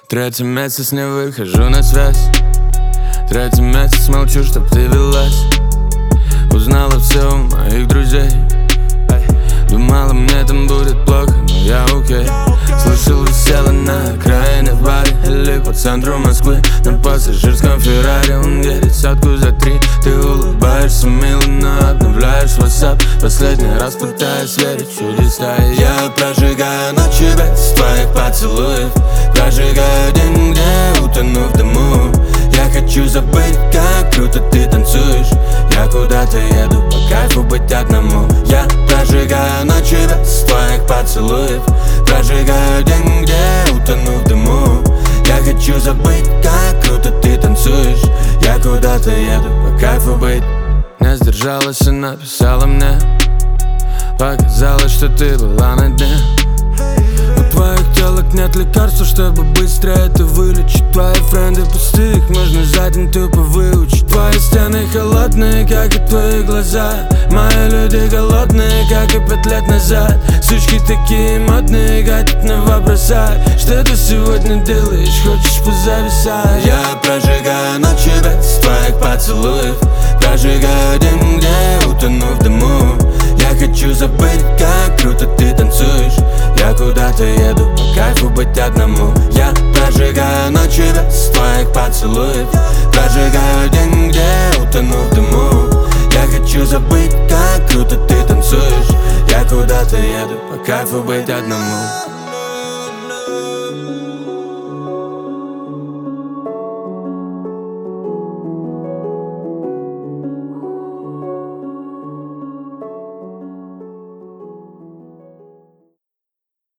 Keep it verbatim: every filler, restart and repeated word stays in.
Третий месяц не выхожу на связь. Третий месяц молчу, чтоб ты велась. Узнала все у моих друзей. Думала, мне там будет плохо, но я окей. Слышал, висела на окраине в баре или по центру Москвы. На пассажирском Феррари он едет сотку за три. Ты улыбаешься мило, но обновляешь WhatsApp. Последний раз пытаюсь верить в чудеса. И я прожигаю ночи без твоих поцелуев. Прожигаю день, где утону в дыму. Я хочу забыть, как круто ты танцуешь. Я куда-то еду, по кайфу быть одному. Я прожигаю ночи без твоих поцелуев. Прожигаю день, где утону в дыму. Я хочу забыть, как круто ты танцуешь. Я куда-то еду, по кайфу быть. Не сдержалась и написала мне. Показалось, что ты была на дне. У твоих телок нет лекарства, чтобы быстро это вылечить. Твои френды пустые, их нужно за день тупо выучить. Твои стены холодные, как и твои глаза. Мои люди голодные, как и пять лет назад. Сучки такие модные, гадят на вопроса. Что ты сегодня делаешь, хочешь позависать? Я прожигаю ночи без твоих поцелуев. Прожигаю день, где утону в дыму. Я хочу забыть, как круто ты танцуешь. Я куда-то еду, по кайфу быть одному. Я прожигаю ночи без твоих поцелуев. Прожигаю день, где утону в дыму. Я хочу забыть, как круто ты танцуешь. Я куда-то еду, по кайфу быть одному.